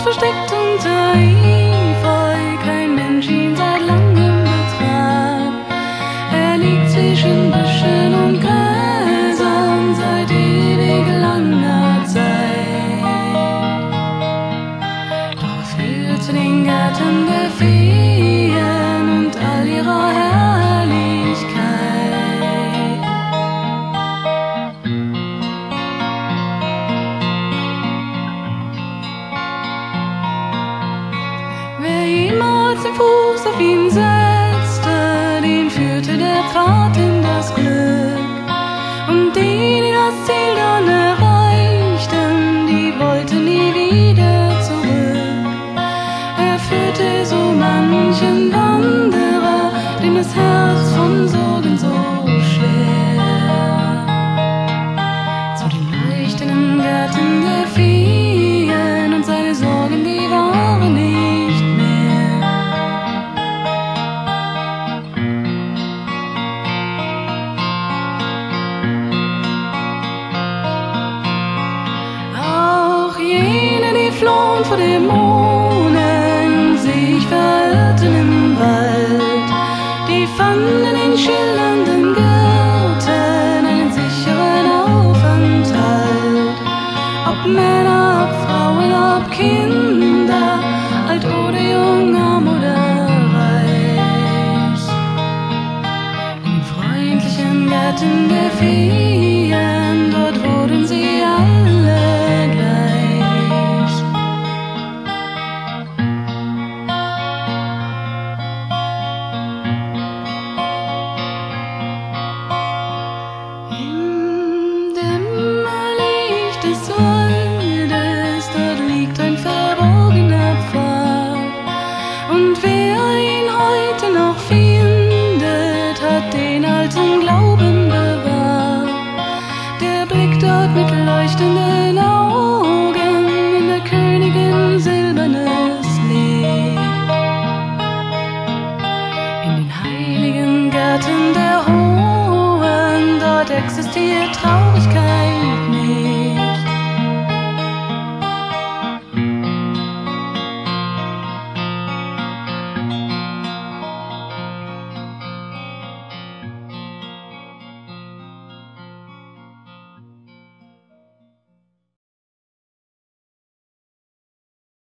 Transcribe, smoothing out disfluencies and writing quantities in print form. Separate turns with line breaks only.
versteckt unter Efeu, kein Mensch ihn seit langem betrat. Er liegt zwischen Büschen und Gräsern seit ewig langer Zeit. Doch er führt zu den Gärten der Feen und all ihrer Herrlichkeit. Wer jemals den Fuß auf ihn setzte, den führte der Pfad in das Glück. Und die das Ziel dann erreichten, die wollten nie wieder zurück. Er führte so manchen Wanderer, dem das Herz von Sorgen so schwer, zu den leuchtenden Gärten der Feen, und seine Sorgen, die waren nicht mehr. Auch jene, die flohen vor Dämonen, sich verirrten im Wald, die fanden in schillernden Gärten einen sicheren Aufenthalt. Ob Männer, ob Frauen, ob Kinder, alt oder jung, arm oder reich, in den freundlichen Gärten der Feen.